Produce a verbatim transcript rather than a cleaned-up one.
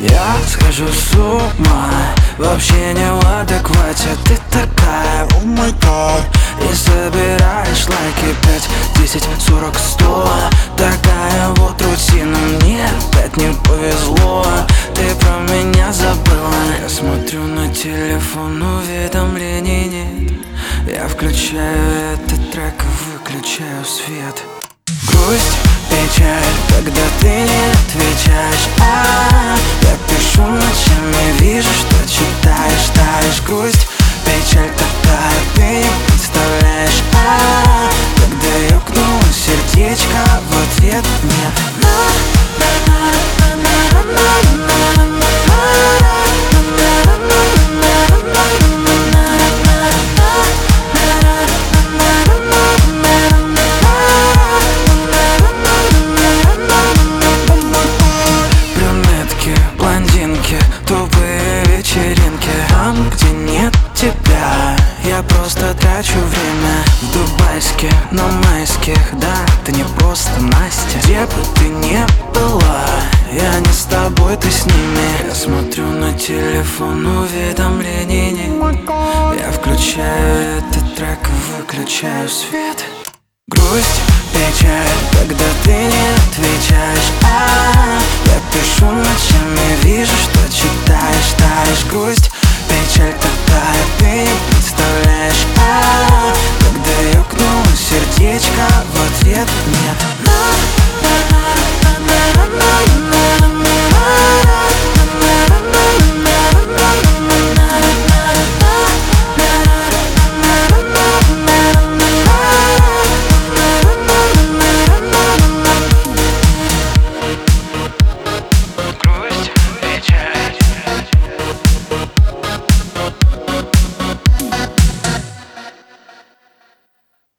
Я схожу с ума, вообще не в адеквате. Ты такая, о май гад, и собираешь лайки пять, десять, сорок, сто. Такая вот рутина, мне опять не повезло. Ты про меня забыла. Я смотрю на телефон, уведомлений нет. Я включаю этот трек и выключаю свет. Грусть, печаль, когда ты не отвечаешь. А, я пишу ночами, вижу, что читаешь, таешь. Грусть, печаль такая, ты не представляешь. А, когда ёкнуло сердечко в ответ мне. Тупые вечеринки, там, где нет тебя, я просто трачу время. В дубайске, на майских, да, ты не просто Настя. Где бы ты ни была, я не с тобой, ты с ними. Я смотрю на телефон, уведомлений нет. Я включаю этот трек и выключаю свет. Грусть, печаль, когда